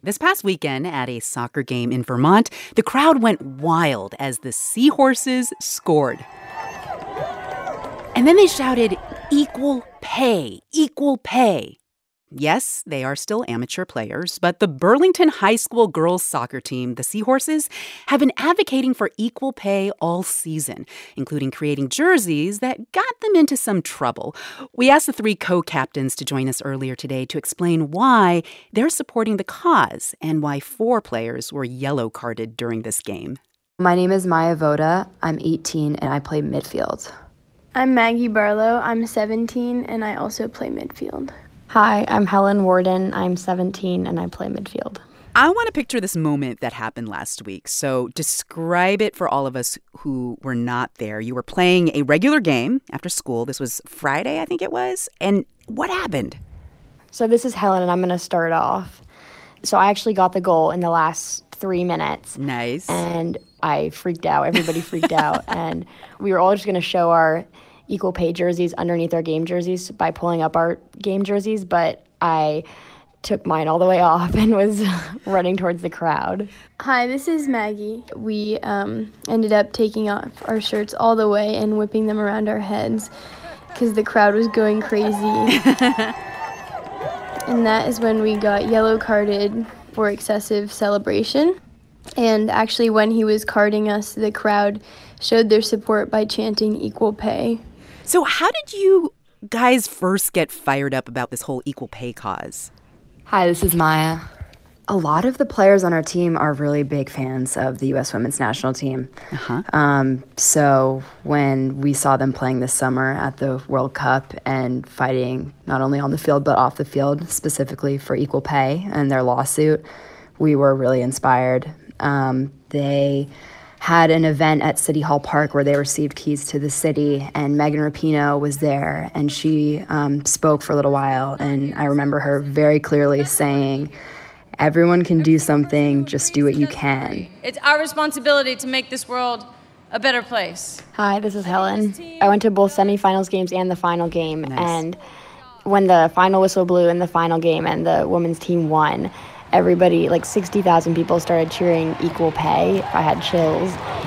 This past weekend at a soccer game in Vermont, the crowd went wild as the Seahorses scored. And then they shouted, "Equal pay, equal pay." Yes, they are still amateur players, but the Burlington High School girls soccer team, the Seahorses, have been advocating for equal pay all season, including creating jerseys that got them into some trouble. We asked the three co-captains to join us earlier today to explain why they're supporting the cause and why 4 players were yellow-carded during this game. My name is Maya Voda. I'm 18 and I play midfield. I'm Maggie Barlow. I'm 17 and I also play midfield. Hi, I'm Helen Warden. I'm 17 and I play midfield. I want to picture this moment that happened last week. So describe it for all of us who were not there. You were playing a regular game after school. This was Friday, I think it was. And what happened? So this is Helen and I'm going to start off. So I actually got the goal in the last 3 minutes. Nice. And I freaked out. Everybody freaked out. And we were all just going to show our equal pay jerseys underneath our game jerseys by pulling up our game jerseys, but I took mine all the way off and was running towards the crowd. Hi, this is Maggie. We ended up taking off our shirts all the way and whipping them around our heads because the crowd was going crazy. And that is when we got yellow carded for excessive celebration. And actually, when he was carding us, the crowd showed their support by chanting equal pay. So how did you guys first get fired up about this whole equal pay cause? Hi, this is Maya. A lot of the players on our team are really big fans of the U.S. women's national team. So when we saw them playing this summer at the World Cup and fighting not only on the field but off the field, specifically for equal pay and their lawsuit, we were really inspired. They had an event at City Hall Park where they received keys to the city, and Megan Rapinoe was there, and she spoke for a little while, and I remember her very clearly saying, "Everyone can do something, just do what you can." It's our responsibility to make this world a better place. Hi, this is Helen. I went to both semifinals games and the final game, and when the final whistle blew in the final game and the women's team won, everybody, like 60,000 people, started cheering equal pay. I had chills.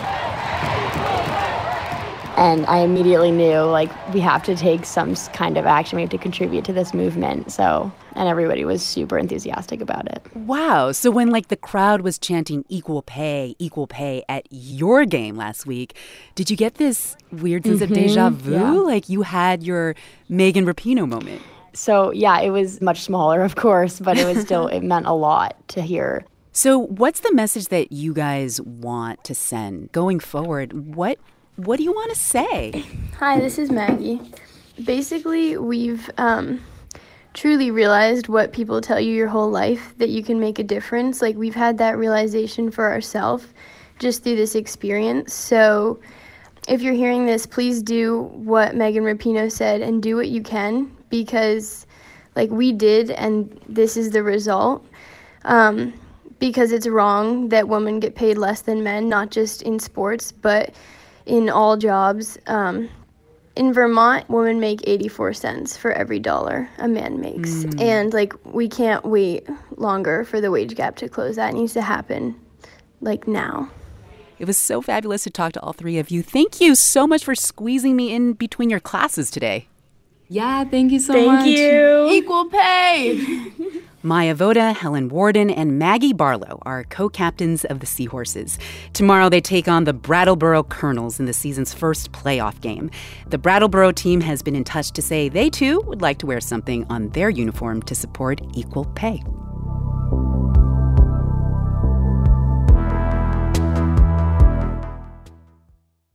And I immediately knew, like, we have to take some kind of action. We have to contribute to this movement. And everybody was super enthusiastic about it. Wow. So when, like, the crowd was chanting equal pay at your game last week, did you get this weird sense of deja vu? Yeah. Like you had your Megan Rapinoe moment? So, yeah, it was much smaller, of course, but it was still, it meant a lot to hear. So what's the message that you guys want to send going forward? What do you want to say? Hi, this is Maggie. Basically, we've truly realized what people tell you your whole life, that you can make a difference. Like, we've had that realization for ourselves just through this experience. So if you're hearing this, please do what Megan Rapinoe said and do what you can, because like we did, and this is the result. Because it's wrong that women get paid less than men, not just in sports, but in all jobs. In Vermont, women make 84 cents for every dollar a man makes. And like, we can't wait longer for the wage gap to close. That needs to happen like now. It was so fabulous to talk to all three of you. Thank you so much for squeezing me in between your classes today. Yeah, thank you so Thank much. you. Equal pay. Maya Voda, Helen Warden, and Maggie Barlow are co-captains of the Seahorses. Tomorrow they take on the Brattleboro Colonels in the season's first playoff game. The Brattleboro team has been in touch to say they too would like to wear something on their uniform to support equal pay.